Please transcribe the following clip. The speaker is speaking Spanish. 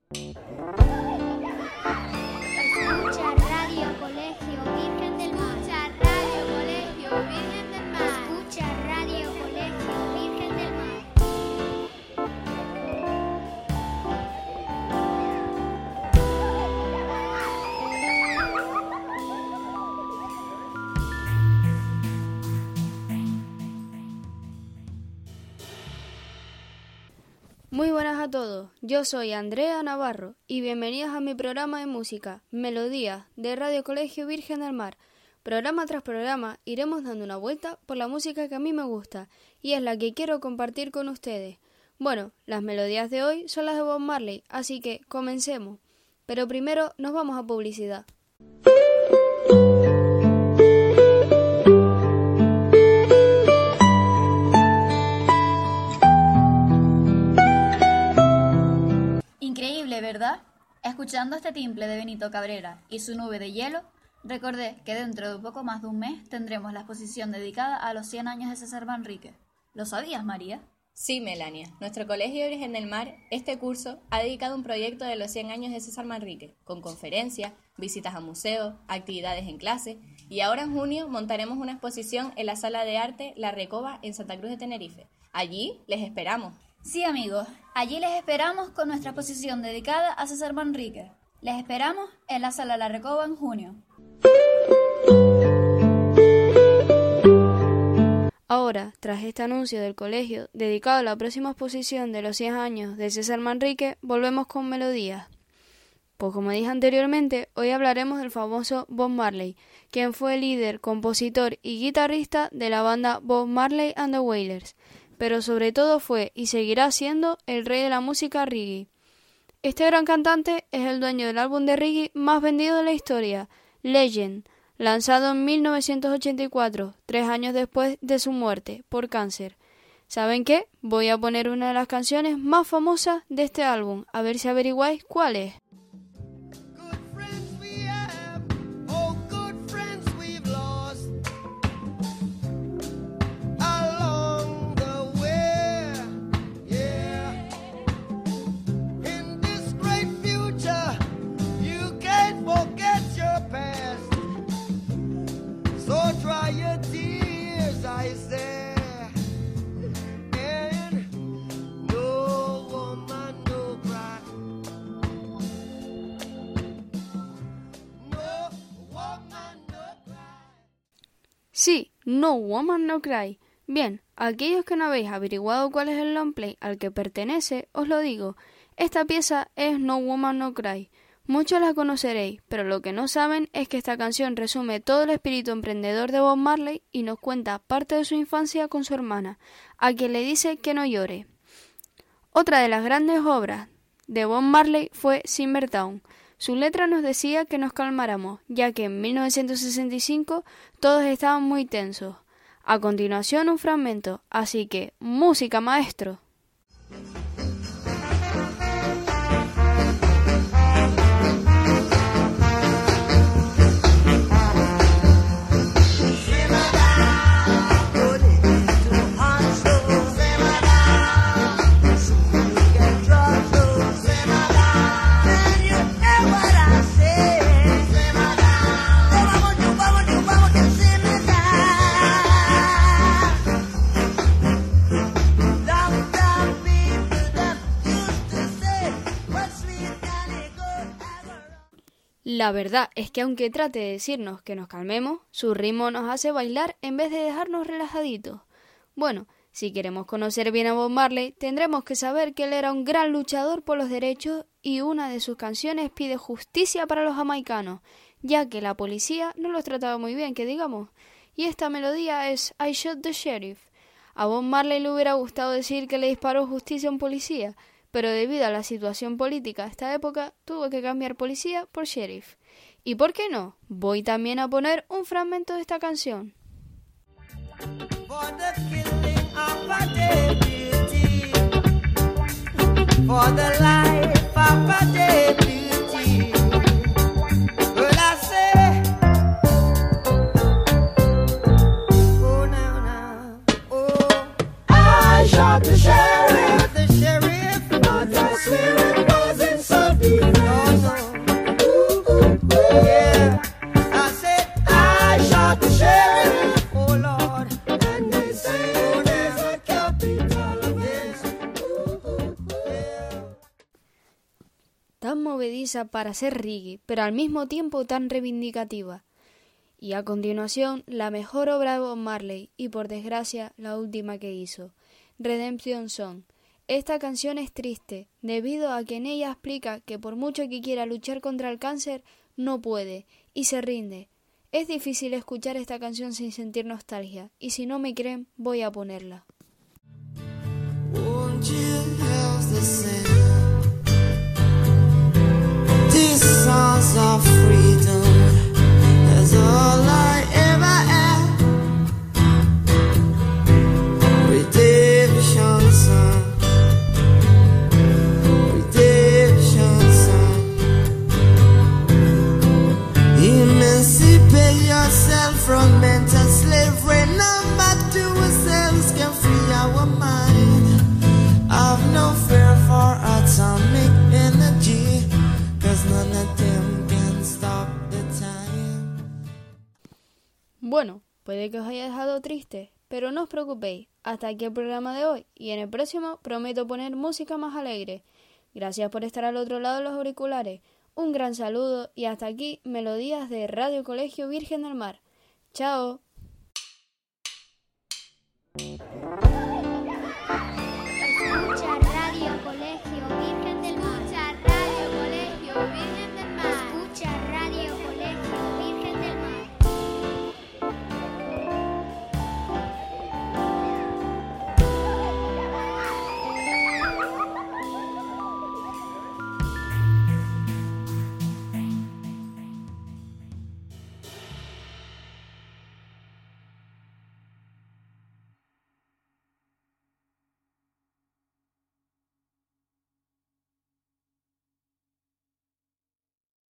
Escucha Radio Colegio Virgen del Mar. Escucha Radio Colegio Virgen del Mar. Escucha Radio Colegio Virgen del Mar. Muy buenas a todos, yo soy Andrea Navarro y bienvenidos a mi programa de música, Melodías, de Radio Colegio Virgen del Mar. Programa tras programa iremos dando una vuelta por la música que a mí me gusta y es la que quiero compartir con ustedes. Bueno, las melodías de hoy son las de Bob Marley, así que comencemos. Pero primero nos vamos a publicidad. Increíble, ¿verdad? Escuchando este timple de Benito Cabrera y su nube de hielo, recordé que dentro de poco más de un mes tendremos la exposición dedicada a los 100 años de César Manrique. ¿Lo sabías, María? Sí, Melania. Nuestro Colegio Virgen del Mar, este curso, ha dedicado un proyecto de los 100 años de César Manrique, con conferencias, visitas a museos, actividades en clase, y ahora en junio montaremos una exposición en la Sala de Arte La Recoba en Santa Cruz de Tenerife. Allí les esperamos. Sí, amigos, allí les esperamos con nuestra exposición dedicada a César Manrique. Les esperamos en la Sala La Recoba en junio. Ahora, tras este anuncio del colegio dedicado a la próxima exposición de los 100 años de César Manrique, volvemos con melodías. Pues como dije anteriormente, hoy hablaremos del famoso Bob Marley, quien fue líder, compositor y guitarrista de la banda Bob Marley and the Wailers, pero sobre todo fue y seguirá siendo el rey de la música reggae. Este gran cantante es el dueño del álbum de reggae más vendido de la historia, Legend, lanzado en 1984, 3 años después de su muerte, por cáncer. ¿Saben qué? Voy a poner una de las canciones más famosas de este álbum, a ver si averiguáis cuál es. Sí, No Woman No Cry. Bien, aquellos que no habéis averiguado cuál es el longplay al que pertenece, os lo digo. Esta pieza es No Woman No Cry. Muchos la conoceréis, pero lo que no saben es que esta canción resume todo el espíritu emprendedor de Bob Marley y nos cuenta parte de su infancia con su hermana, a quien le dice que no llore. Otra de las grandes obras de Bob Marley fue Simmertown. Su letra nos decía que nos calmáramos, ya que en 1965 todos estaban muy tensos. A continuación un fragmento, así que música, maestro. La verdad es que aunque trate de decirnos que nos calmemos, su ritmo nos hace bailar en vez de dejarnos relajaditos. Bueno, si queremos conocer bien a Bob Marley, tendremos que saber que él era un gran luchador por los derechos y una de sus canciones pide justicia para los jamaicanos, ya que la policía no los trataba muy bien, que digamos. Y esta melodía es I Shot the Sheriff. A Bob Marley le hubiera gustado decir que le disparó justicia a un policía, pero debido a la situación política de esta época, tuvo que cambiar policía por sheriff. ¿Y por qué no? Voy también a poner un fragmento de esta canción. For the killing of a deputy, for the life of a deputy, well I say, oh now, oh, I shot the sheriff, but I swear it wasn't so deep. tan movediza para ser reggae, pero al mismo tiempo tan reivindicativa. Y a continuación, la mejor obra de Bob Marley, y por desgracia, la última que hizo, Redemption Song. Esta canción es triste, debido a que en ella explica que por mucho que quiera luchar contra el cáncer, no puede, y se rinde. Es difícil escuchar esta canción sin sentir nostalgia, y si no me creen, voy a ponerla. Won't you help the sing? These songs of freedom is all I ever had. Redemption song, redemption song. Emancipate yourself from mental slavery. None but to ourselves can free our mind. I've no fear for atomic energy, 'cause none of them can stop the time. Bueno, puede que os haya dejado triste, pero no os preocupéis, hasta aquí el programa de hoy, y en el próximo prometo poner música más alegre. Gracias por estar al otro lado de los auriculares, un gran saludo y hasta aquí Melodías de Radio Colegio Virgen del Mar. ¡Chao!